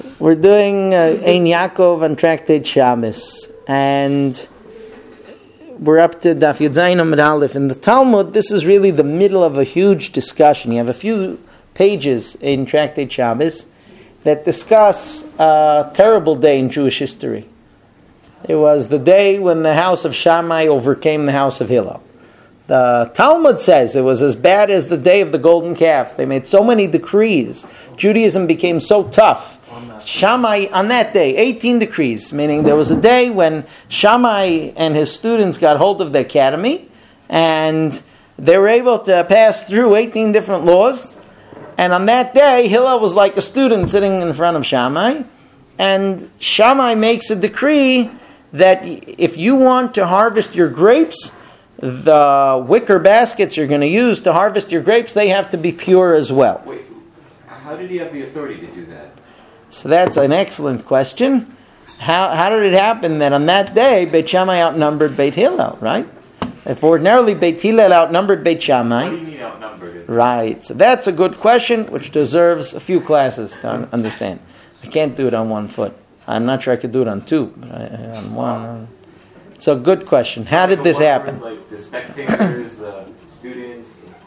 We're doing Ein Yaakov and Tractate Shabbos, and we're up to Daf Yud Zayin Amud Aleph. In the Talmud, this is really the middle of a huge discussion. You have a few pages in Tractate Shabbos that discuss a terrible day in Jewish history. It was the day when the house of Shammai overcame the house of Hillel. The Talmud says it was as bad as the day of the golden calf. They made so many decrees. Judaism became so tough. Shammai, on that day, 18 decrees, meaning there was a day when Shammai and his students got hold of the academy, and they were able to pass through 18 different laws. And on that day, Hillel was like a student sitting in front of Shammai, and Shammai makes a decree that if you want to harvest your grapes, the wicker baskets you're going to use to harvest your grapes, they have to be pure as well. Wait, how did he have the authority to do that? So that's an excellent question. How did it happen that on that day, Beit Shammai outnumbered Beit Hillel, right? If ordinarily Beit Hillel outnumbered Beit Shammai. What do you mean outnumbered? Right. So that's a good question, which deserves a few classes to understand. I can't do it on one foot. I'm not sure I could do it on two, but on one. It's a good question. How did this happen? Like the spectators, the students.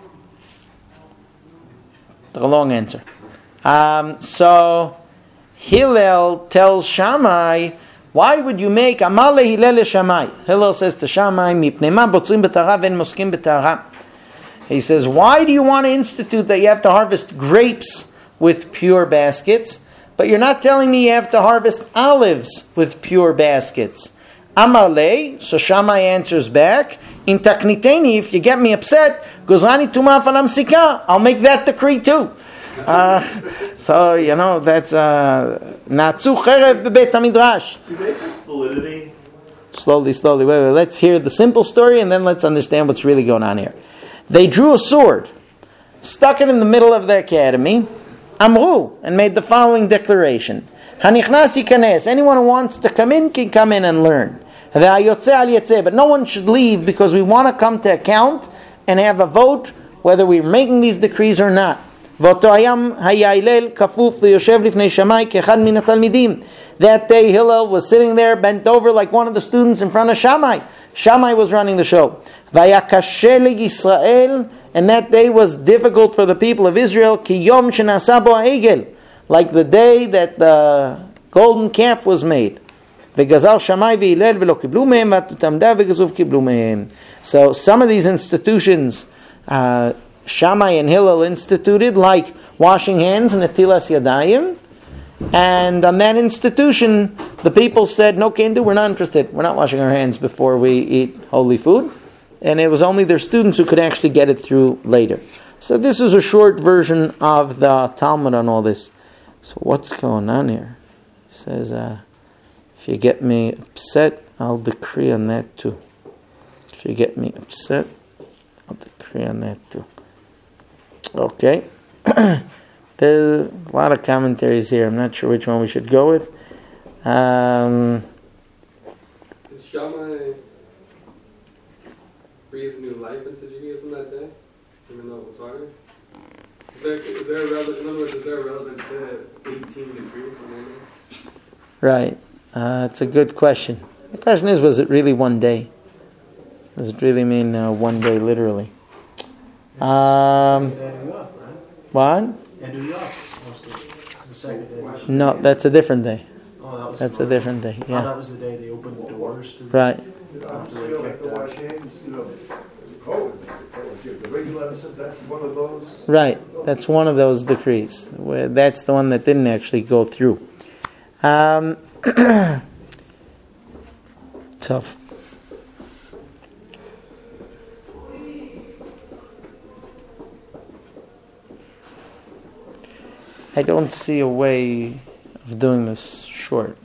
The long answer. So Hillel tells Shammai, why would you make Amal Hillel Shammai? Hillel says to Shammai, Mipnei ma botzim b'tara ven moskim b'tara. He says, why do you want to institute that you have to harvest grapes with pure baskets, but you're not telling me you have to harvest olives with pure baskets? Amalei, so Shammai answers back, in takniteni, if you get me upset, gozani tuma falam sika, I'll make that decree too. So, that's Natsu Cherev Bebeit HaMidrash. Do they have validity? Slowly. Wait. Let's hear the simple story and then let's understand what's really going on here. They drew a sword, stuck it in the middle of the academy, Amru, and made the following declaration. Hanichnasi kanes, anyone who wants to come in can come in and learn. But no one should leave because we want to come to account and have a vote whether we're making these decrees or not. That day Hillel was sitting there bent over like one of the students in front of Shammai. Shammai was running the show. And that day was difficult for the people of Israel, like the day that the golden calf was made. So some of these institutions Shammai and Hillel instituted, like washing hands and Netilas Yadayim, and on that institution the people said, no can do, we're not interested, we're not washing our hands before we eat holy food, and it was only their students who could actually get it through later. So this is a short version of the Talmud on all this. So what's going on here? It says, if you get me upset, I'll decree on that too. If you get me upset, I'll decree on that too. Okay. There's a lot of commentaries here. I'm not sure which one we should go with. Did Shammai breathe new life into Judaism that day, even though it was harder? Is there a relevance to 18 decrees? Right. It's a good question. The question is, was it really one day? Does it really mean one day literally? What? No, that's a different day. That's a different day. Yeah. That was the day they opened the doors to right. Right. That's one of those decrees. That's the one that didn't actually go through. Tough. I don't see a way of doing this short.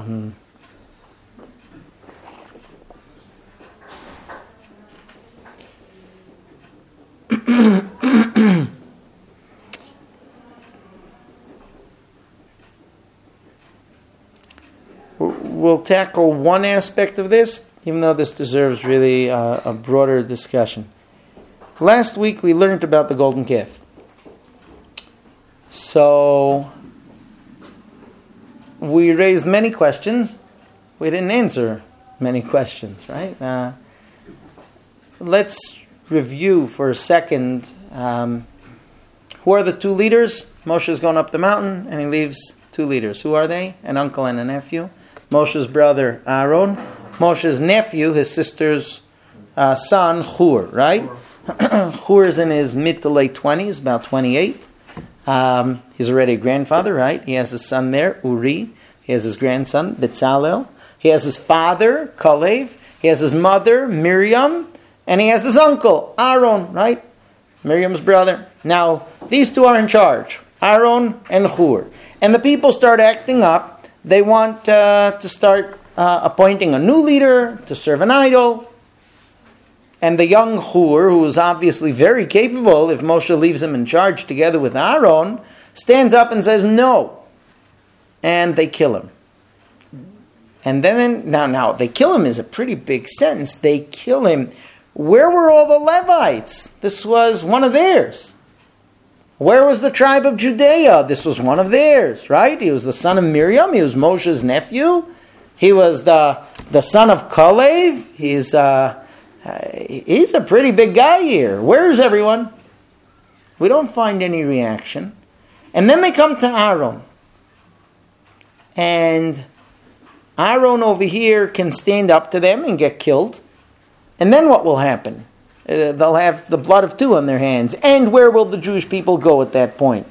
We'll tackle one aspect of this, even though this deserves really a broader discussion. Last week we learned about the golden calf. So we raised many questions. We didn't answer many questions, right? Let's review for a second. Who are the two leaders? Moshe is going up the mountain, and he leaves two leaders. Who are they? An uncle and a nephew. Moshe's brother, Aaron. Moshe's nephew, his sister's son, Hur, right? Hur is in his mid to late 20s, about 28. He's already a grandfather, right? He has his son there, Uri. He has his grandson, Bezalel. He has his father, Kalev. He has his mother, Miriam. And he has his uncle, Aaron, right? Miriam's brother. Now, these two are in charge, Aaron and Hur. And the people start acting up. They want to start appointing a new leader to serve an idol. And the young Hur, who is obviously very capable, if Moshe leaves him in charge together with Aaron, stands up and says no. And they kill him. And then, now, they kill him is a pretty big sentence. They kill him. Where were all the Levites? This was one of theirs. Where was the tribe of Judea? This was one of theirs, right? He was the son of Miriam. He was Moshe's nephew. He was the son of Kalev. He's a pretty big guy here. Where's everyone? We don't find any reaction. And then they come to Aaron. And Aaron over here can stand up to them and get killed. And then what will happen? They'll have the blood of two on their hands. And where will the Jewish people go at that point?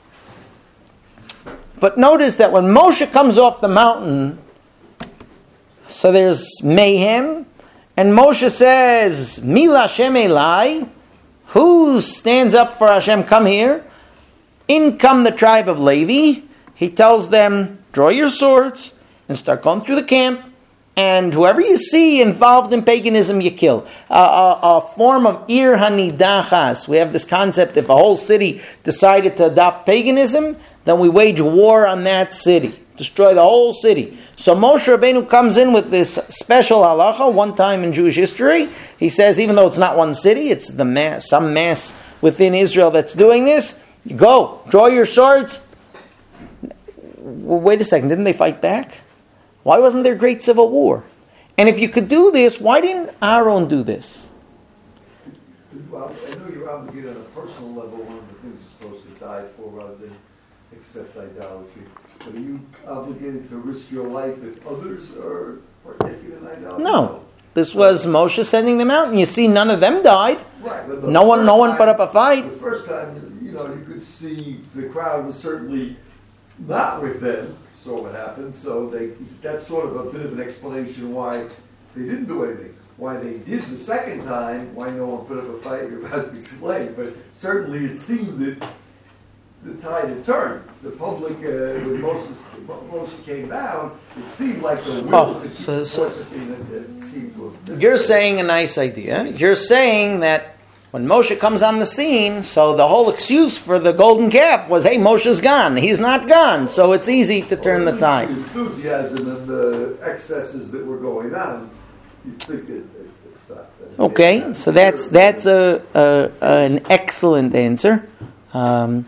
But notice that when Moshe comes off the mountain, so there's mayhem. And Moshe says, Mila Hashem Elai, who stands up for Hashem, come here. In come the tribe of Levi. He tells them, draw your swords and start going through the camp. And whoever you see involved in paganism, you kill. A form of Ir Hanidachas. We have this concept, if a whole city decided to adopt paganism, then we wage war on that city. Destroy the whole city. So Moshe Rabbeinu comes in with this special halacha, one time in Jewish history. He says, even though it's not one city, it's the mass, some mass within Israel that's doing this. Go, draw your swords. Wait a second, didn't they fight back? Why wasn't there great civil war? And if you could do this, why didn't Aaron do this? Well, I know you're obligated on a personal level, one of the things you're supposed to die for rather than accept idolatry. But are you obligated to risk your life if others are partaking in idolatry? No. This was Moshe sending them out, and you see none of them died. Right. But no one put up a fight. The first time, you could see the crowd was certainly not with them. Saw what happened, so that's sort of a bit of an explanation why they didn't do anything. Why they did the second time, why no one put up a fight, you're about to explain. But certainly it seemed that the tide had turned. The public, when Moshe came down, it seemed like the will to keep Josephine that seemed to have... You're saying a nice idea. You're saying that when Moshe comes on the scene, so the whole excuse for the golden calf was, hey, Moshe's gone. He's not gone. So it's easy to turn the tide. The enthusiasm and the excesses that were going on, you'd think it stopped. Okay, so that's an excellent answer. I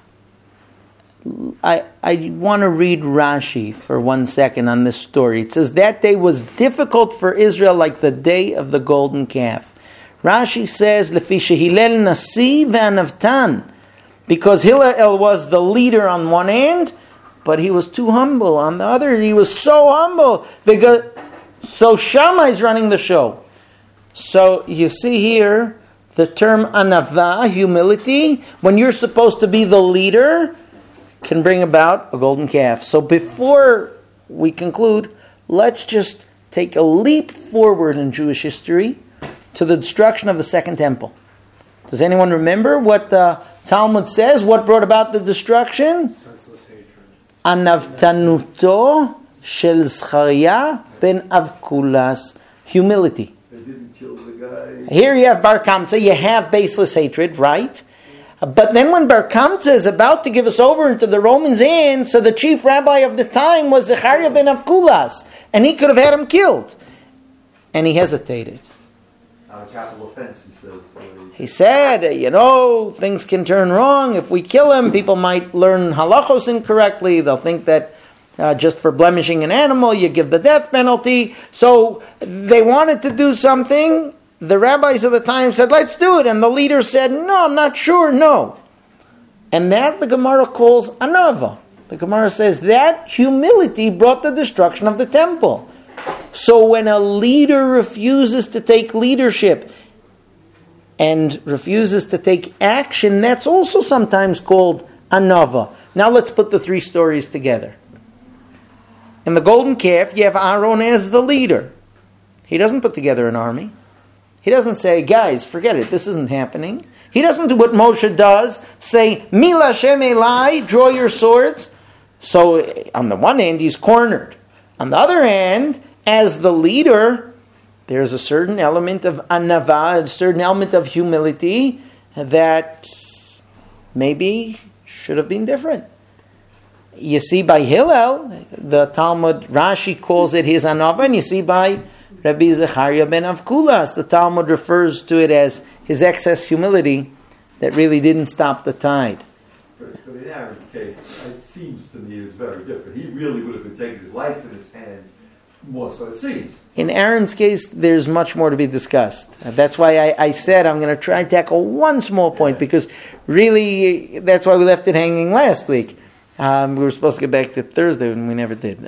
want to read Rashi for 1 second on this story. It says, that day was difficult for Israel like the day of the golden calf. Rashi says, Lefi shehilel nasi ve'anavtan, because Hillel was the leader on one end, but he was too humble on the other. He was so humble. So Shammai is running the show. So you see here the term anava, humility, when you're supposed to be the leader, can bring about a golden calf. So before we conclude, let's just take a leap forward in Jewish history to the destruction of the Second Temple. Does anyone remember what the Talmud says? What brought about the destruction? Senseless hatred. Anavtanuto shel Zechariah ben Avkulas. Humility. They didn't kill the guy. Here you have Bar Kamsa, you have baseless hatred, right? But then when Bar Kamsa is about to give us over into the Romans' hands, so the chief rabbi of the time was Zechariah ben Avkulas, and he could have had him killed. And he hesitated. A capital offense, he says. He said, things can turn wrong. If we kill him, people might learn halachos incorrectly. They'll think that just for blemishing an animal, you give the death penalty. So they wanted to do something. The rabbis of the time said, let's do it. And the leader said, no, I'm not sure, no. And that the Gemara calls anava. The Gemara says that humility brought the destruction of the temple. So when a leader refuses to take leadership and refuses to take action, that's also sometimes called anava. Now let's put the three stories together. In the golden calf, you have Aaron as the leader. He doesn't put together an army. He doesn't say, guys, forget it, this isn't happening. He doesn't do what Moshe does, say, Mila Shem Elai, draw your swords. So on the one hand, he's cornered. On the other hand, as the leader, there's a certain element of anava, a certain element of humility that maybe should have been different. You see by Hillel, the Talmud, Rashi calls it his anava, and you see by Rabbi Zechariah ben Avkulas, the Talmud refers to it as his excess humility that really didn't stop the tide. But in Aaron's case, it seems to me is very different. He really would have been taking his life in his hands, more so it seems. In Aaron's case, there's much more to be discussed. That's why I said I'm going to try and tackle one small point, because really, that's why we left it hanging last week. We were supposed to get back to Thursday, and we never did.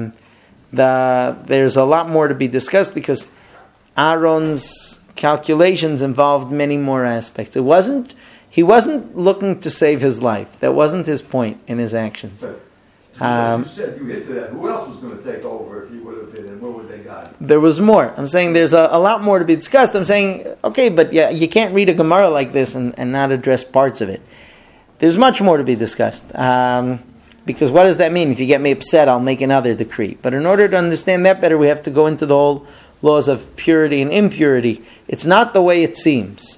There's a lot more to be discussed, because Aaron's calculations involved many more aspects. He wasn't looking to save his life. That wasn't his point in his actions. But as you said, you hinted at who else was going to take over if he would have been, and where would they got? There was more. I'm saying there's a lot more to be discussed. I'm saying, okay, but yeah, you can't read a Gemara like this and not address parts of it. There's much more to be discussed. Because what does that mean? If you get me upset, I'll make another decree. But in order to understand that better, we have to go into the whole laws of purity and impurity. It's not the way it seems.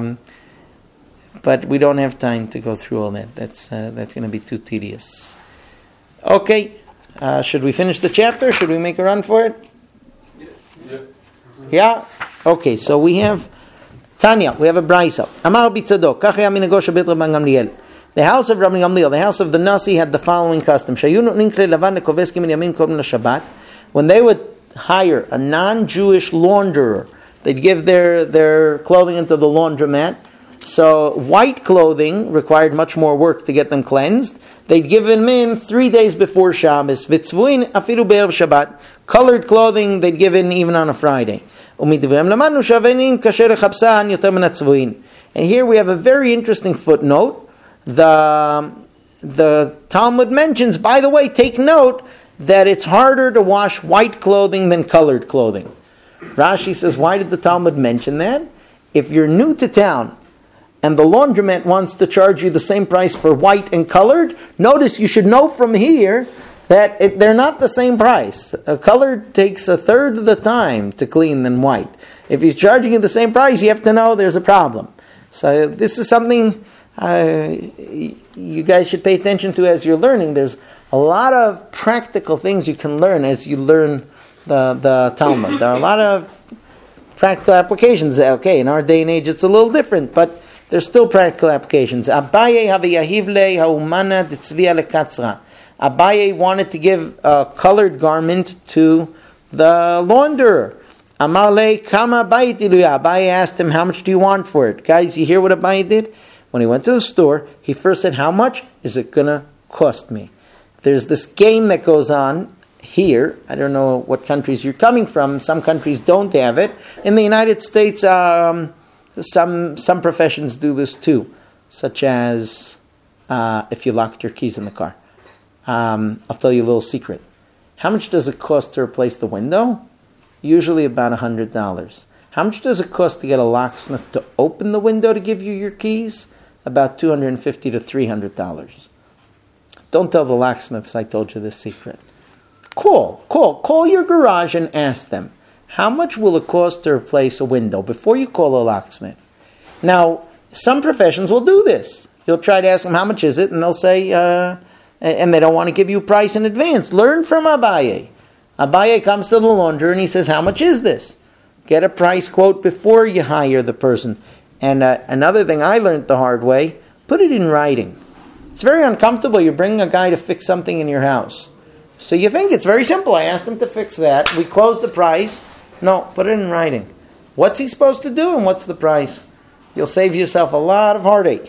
But we don't have time to go through all that. That's going to be too tedious. Okay. Should we finish the chapter? Should we make a run for it? Yes. Yeah? Okay, so we have Tanya. We have a Braisa. Amar Bitzadok. Kachya minagosh bet Rabban Gamliel. The house of Rabban Gamliel, the house of the Nasi, had the following custom. When they would hire a non-Jewish launderer, they'd give their clothing into the laundromat. So white clothing required much more work to get them cleansed. They'd give them in 3 days before Shabbos. Vitzvuin afilu be'erev Shabbat. Colored clothing they'd give in even on a Friday. And here we have a very interesting footnote. The Talmud mentions, by the way, take note that it's harder to wash white clothing than colored clothing. Rashi says, why did the Talmud mention that? If you're new to town and the laundromat wants to charge you the same price for white and colored, notice you should know from here that they're not the same price. A colored takes a third of the time to clean than white. If he's charging you the same price, you have to know there's a problem. So this is something you guys should pay attention to as you're learning. There's a lot of practical things you can learn as you learn the Talmud. There are a lot of practical applications. Okay, in our day and age it's a little different, but there's still practical applications. Abaye wanted to give a colored garment to the launderer. Abaye asked him, how much do you want for it? Guys, you hear what Abaye did? When he went to the store, he first said, how much is it going to cost me? There's this game that goes on here. I don't know what countries you're coming from. Some countries don't have it. In the United States, some professions do this too, such as if you locked your keys in the car. I'll tell you a little secret. How much does it cost to replace the window? Usually about $100. How much does it cost to get a locksmith to open the window to give you your keys? About $250 to $300. Don't tell the locksmiths I told you this secret. Call your garage and ask them, how much will it cost to replace a window before you call a locksmith? Now, some professions will do this. You'll try to ask them, how much is it? And they'll say, and they don't want to give you a price in advance. Learn from Abaye. Abaye comes to the launderer and he says, how much is this? Get a price quote before you hire the person. And another thing I learned the hard way, put it in writing. It's very uncomfortable. You're bringing a guy to fix something in your house. So you think it's very simple. I asked him to fix that. We closed the price. No, put it in writing. What's he supposed to do and what's the price? You'll save yourself a lot of heartache.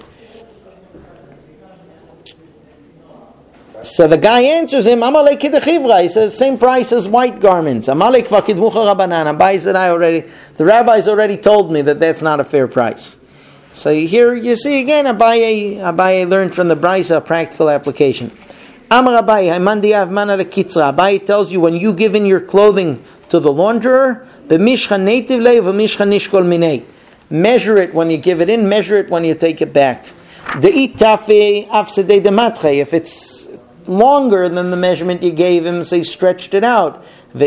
So the guy answers him, Amalek Kidachivra. He says, same price as white garments. Amalek Fakidmucha Rabbanan. The rabbis already told me that that's not a fair price. So here you see again, Abaye learned from the Brisa a practical application. Amar Abaye, Haymandiyav Mana Lekitra. Abaye tells you when you give in your clothing to the launderer, B'mishcha Nativ Lei V'mishcha Nishkol Minei. Measure it when you give it in, measure it when you take it back. De'it Tafe Afsedei Dematche. If it's longer than the measurement you gave him, so he stretched it out. And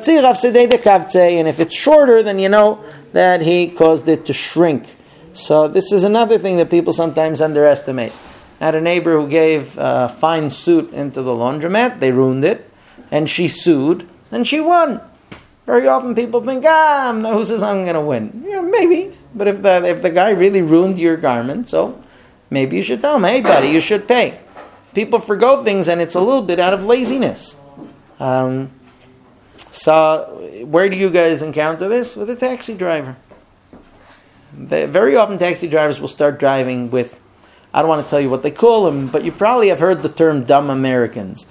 if it's shorter, then you know that he caused it to shrink. So this is another thing that people sometimes underestimate. I had a neighbor who gave a fine suit into the laundromat. They ruined it. And she sued. And she won. Very often people think, who says I'm going to win? Yeah, maybe. But if the guy really ruined your garment, so maybe you should tell him, hey buddy, you should pay. People forgo things, and it's a little bit out of laziness. So, where do you guys encounter this? With a taxi driver. Very often taxi drivers will start driving with, I don't want to tell you what they call them, but you probably have heard the term dumb Americans.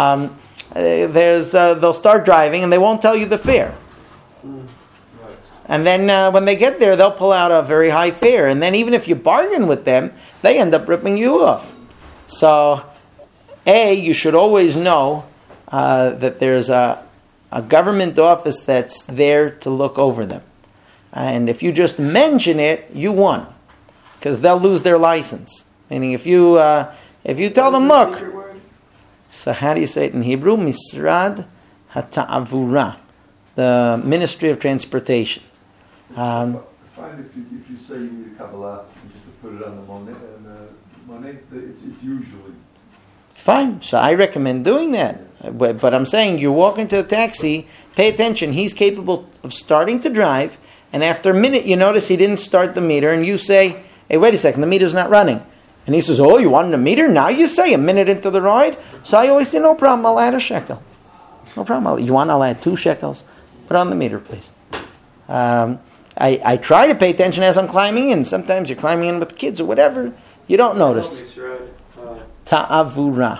They'll start driving, and they won't tell you the fare. And then when they get there, they'll pull out a very high fare. And then even if you bargain with them, they end up ripping you off. So, you should always know that there's a government office that's there to look over them. And if you just mention it, you won. Because they'll lose their license. Meaning if you tell them, look. So how do you say it in Hebrew? Misrad HaTa'avura. The Ministry of Transportation. Fine if you say you need a Kabbalah, just to put it on the Monet, it's usually. Fine. So I recommend doing that. But I'm saying you walk into a taxi, pay attention. He's capable of starting to drive, and after a minute you notice he didn't start the meter, and you say, hey, wait a second, the meter's not running. And he says, oh, you wanted a meter? Now you say a minute into the ride? So I always say, no problem, I'll add a shekel. No problem. I'll add 2 shekels. Put on the meter, please. I try to pay attention as I'm climbing in. Sometimes you're climbing in with kids or whatever. You don't notice. Ta'avura.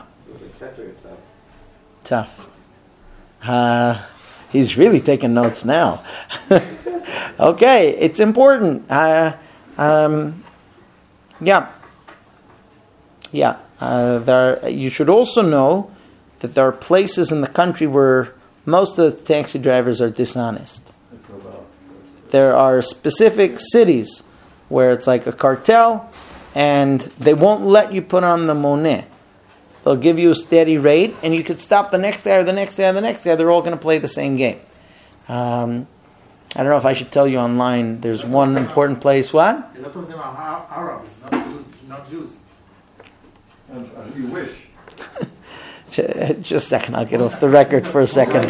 Tough. He's really taking notes now. Okay, it's important. You should also know that there are places in the country where most of the taxi drivers are dishonest. There are specific cities where it's like a cartel, and they won't let you put on the Monet. They'll give you a steady rate, and you could stop the next guy or the next guy or the next guy. They're all going to play the same game. I don't know if I should tell you online. There's one important place. What? A lot of them are Arabs, not Jews. You wish. Just a second. I'll get off the record for a second.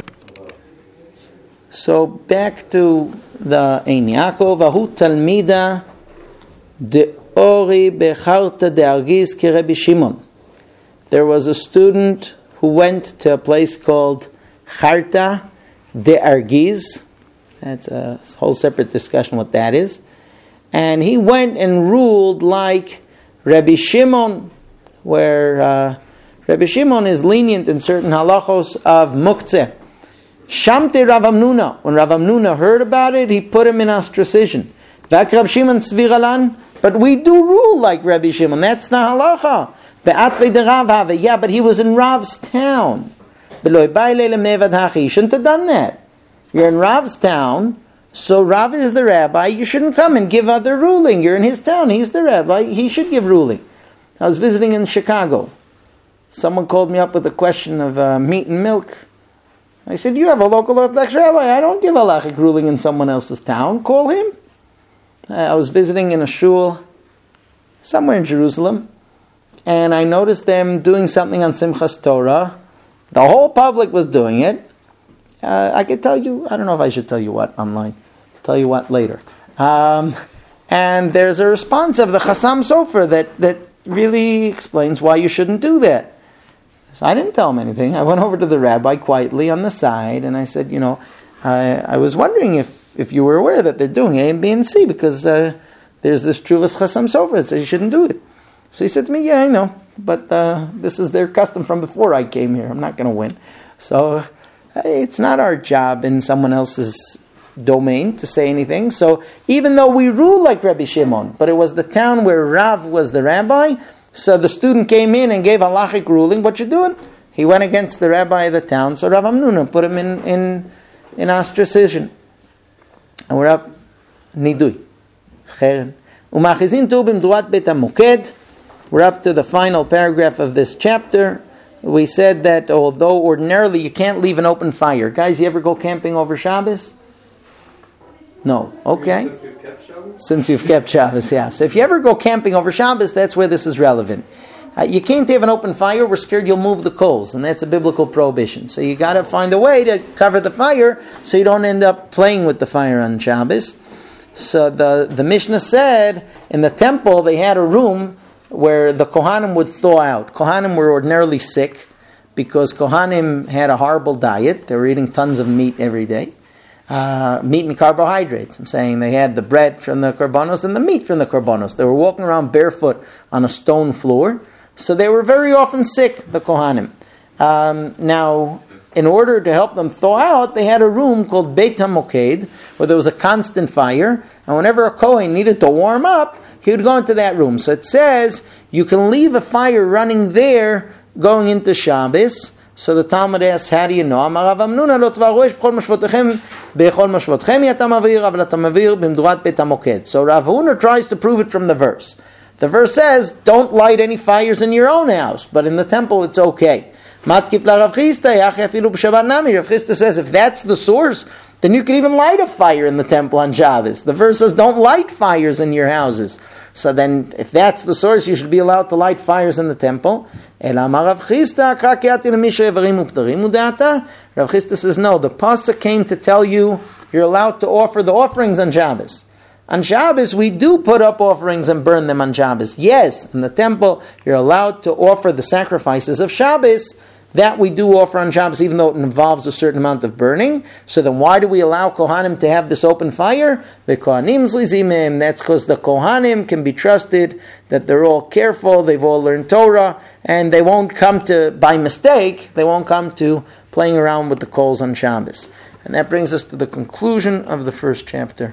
So back to the Ein Yaakov. Ahu talmida de ori becharta de Argiz ki Rabbi Shimon. There was a student who went to a place called Charta de Argiz. That's a whole separate discussion what that is. And he went and ruled like Rabbi Shimon, where Rabbi Shimon is lenient in certain halachos of muktzeh. Shamte Rav Amnuna. When Rav Amnuna heard about it, he put him in ostracism. Vak Rav Shimon tzviralan. But we do rule like Rabbi Shimon. That's the halacha. Yeah, but he was in Rav's town. He shouldn't have done that. You're in Rav's town, so Rav is the rabbi. You shouldn't come and give other ruling. You're in his town. He's the rabbi. He should give ruling. I was visiting in Chicago. Someone called me up with a question of meat and milk. I said, you have a local Orthodox rabbi. I don't give halachic ruling in someone else's town. Call him. I was visiting in a shul somewhere in Jerusalem, and I noticed them doing something on Simchas Torah. The whole public was doing it. I could tell you, I don't know if I should tell you what online. I'll tell you what later. And there's a response of the Chassam Sofer that really explains why you shouldn't do that. So I didn't tell him anything. I went over to the rabbi quietly on the side, and I said, I was wondering if you were aware that they're doing A and B and C, because there's this Truvas Chasam Sofer that says you shouldn't do it. So he said to me, yeah, I know, but this is their custom from before I came here. I'm not going to win. So it's not our job in someone else's domain to say anything. So even though we rule like Rabbi Shimon, but it was the town where Rav was the rabbi, so the student came in and gave halachic ruling. What you doing? He went against the rabbi of the town, so Rav Amnuna put him in ostracism. And we're up nidui. Umachizin tu b'mduat bet hamoked. We're up to the final paragraph of this chapter. We said that although ordinarily you can't leave an open fire. Guys, you ever go camping over Shabbos? No. Okay. Since you've kept Shabbos, yeah. So if you ever go camping over Shabbos, that's where this is relevant. You can't have an open fire. We're scared you'll move the coals, and that's a biblical prohibition. So you got to find a way to cover the fire so you don't end up playing with the fire on Shabbos. So the Mishnah said in the temple they had a room where the Kohanim would thaw out. Kohanim were ordinarily sick because Kohanim had a horrible diet. They were eating tons of meat every day. Meat and carbohydrates. I'm saying they had the bread from the korbanos and the meat from the korbanos. They were walking around barefoot on a stone floor. So they were very often sick, the Kohanim. Now, in order to help them thaw out, they had a room called Beit HaMoked, where there was a constant fire. And whenever a Kohen needed to warm up, he would go into that room. So it says, you can leave a fire running there going into Shabbos. So the Talmud asks, how do you know? Amar Rav Amnuna lo tvaru esh b'chol mashvotechem b'chol mashvotchem yatam avir aval atam avir b'mdurat Beit HaMoked. So Rav Huna tries to prove it from the verse. The verse says, don't light any fires in your own house, but in the temple it's okay. Matkif la Rav Chisda yachi afilu b'Shabbat nami. Rav Chisda says, if that's the source, then you can even light a fire in the temple on Shabbos. The verse says, don't light fires in your houses. So then, if that's the source, you should be allowed to light fires in the temple. Rav Chisda says, no, the pasuk came to tell you you're allowed to offer the offerings on Shabbos. On Shabbos, we do put up offerings and burn them on Shabbos. Yes, in the temple, you're allowed to offer the sacrifices of Shabbos. That we do offer on Shabbos, even though it involves a certain amount of burning. So then why do we allow Kohanim to have this open fire? The Kohanim zlizimim. That's because the Kohanim can be trusted that they're all careful, they've all learned Torah, and they won't come to, by mistake, they won't come to playing around with the coals on Shabbos. And that brings us to the conclusion of the first chapter.